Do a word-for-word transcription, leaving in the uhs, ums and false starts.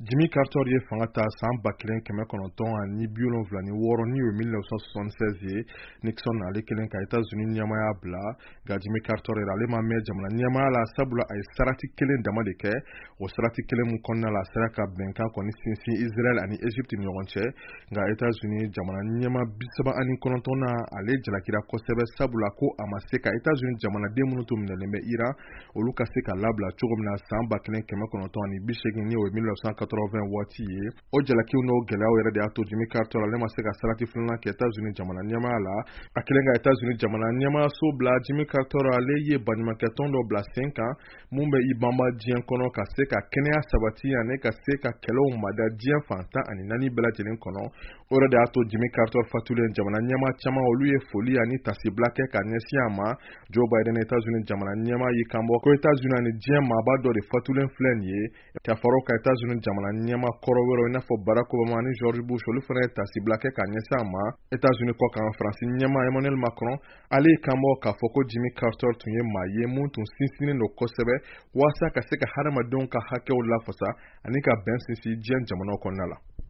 Jimmy Carter ye fanga ta san ba kelen kɛmɛ kɔnɔntɔn ani bi wolonwula ni wɔɔrɔ ni o mille neuf cent soixante-seize ye Nixon ale kelen ka États-Unis ɲɛmaya bila nka Jimmy Carter yɛrɛ ale ma mɛn jamana ɲɛmaya la sabula a ye sarati kelen dama de kɛ o sarati kelen mun kɔnɔna la a sera ka bɛnkan kɔni sinsin Israel ani Egypte ni ɲɔgɔn cɛ nka États-Unis jamana ɲɛma bisaba ani kɔnɔntɔn na ale jalakira kosɛbɛ sabula ko a ma se ka États-Unis jamanaden minnu tun minɛlen bɛ Iran olu ka se ka labila cogo min na san ba kelen kɛmɛ kɔnɔntɔn ani bi seegin ni o ye mille neuf cent quatre-vingt waati ye o jalakiw n'o gɛlɛyaw yɛrɛ de y'a to Jimmy Carter ale ma se ka sarati filanan kɛ États-Unis jamana ɲɛmaya la a kelen ka États-Unis jamana ɲɛmaya so bila Jimmy Carter ale ye baɲumankɛtɔn dɔ bila sen kan mun bɛ i banba diɲɛ kɔnɔ ka se ka kɛnɛya sabati ani ka se ka kɛlɛw mada diɲɛ fantan ani naani bɛɛ lajɛlen kɔnɔ o yɛrɛ de y'a to Jimmy Carter fatulen jamana ɲɛma caman olu ye foli ani tasibila kɛ ka ɲɛsin a ma Joe Biden États-Unis jamana ɲɛma y'i kanbɔ ko États-Unis ani diɲɛ maaba dɔ de fatulen filɛ nin ye ka fara ka États-Unis jamana ɲɛma kɔrɔ wɛrɛw i n'a fɔ Barack Obama ani George Bush olu fana ye tasibila kɛ ka ɲɛsin a ma États-Unis kɔ kan Faransi ɲɛma Emmanuel Macron ale y'i kanbɔ k'a fɔ ko Jimmy Carter tun ye maa ye mun tun sinsinnen don kosɛbɛ walasa ka se ka hadamadenw ka hakɛw lafasa ani ka bɛn sinsin diɲɛ jamanaw kɔnɔna la.